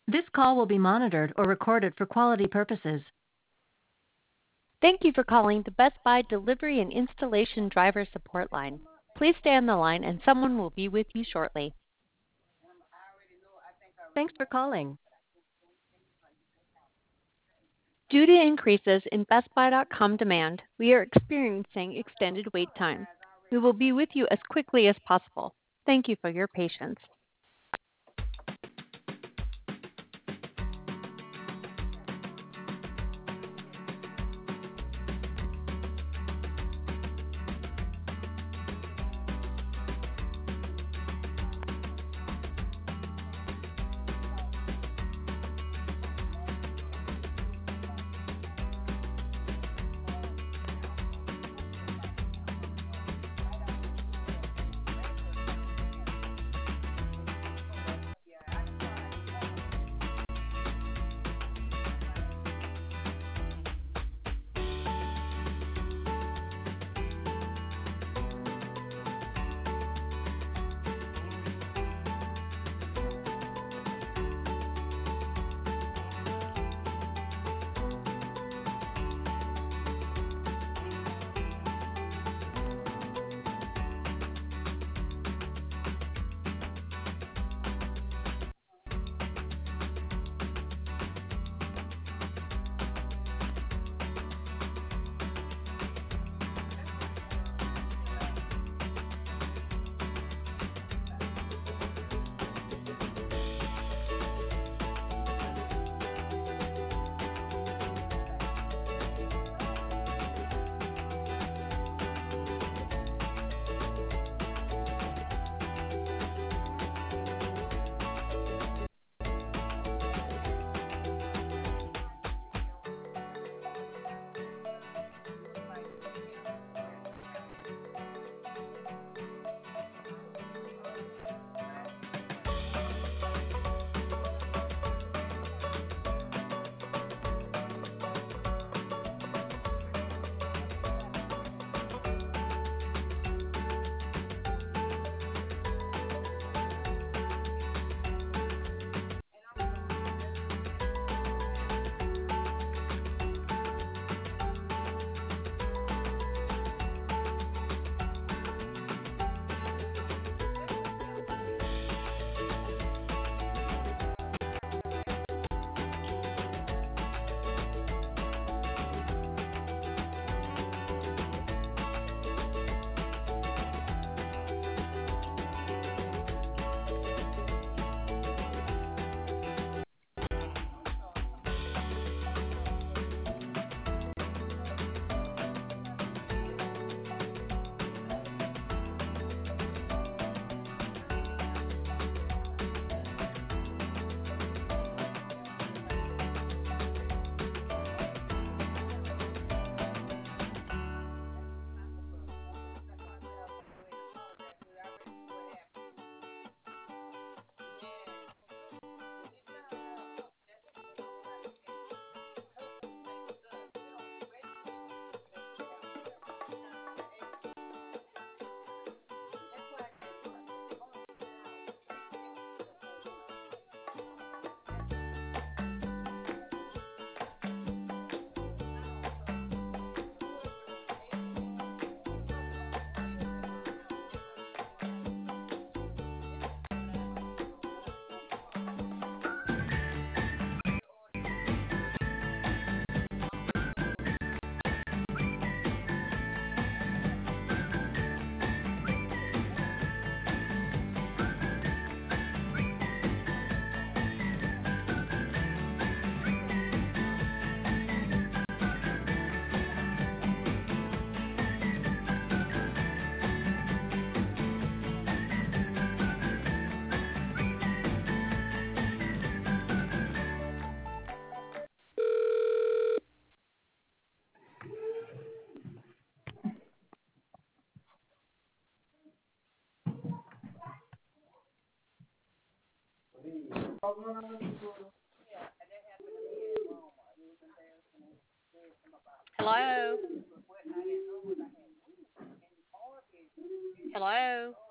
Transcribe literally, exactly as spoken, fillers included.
This call will be monitored or recorded for quality purposes. Thank you for calling the Best Buy Delivery and Installation Driver Support Line. Please stay on the line and someone will be with you shortly. Thanks for calling. Due to increases in Best Buy dot com demand, we are experiencing extended wait times. We will be with you as quickly as possible. Thank you for your patience. Hello? Hello?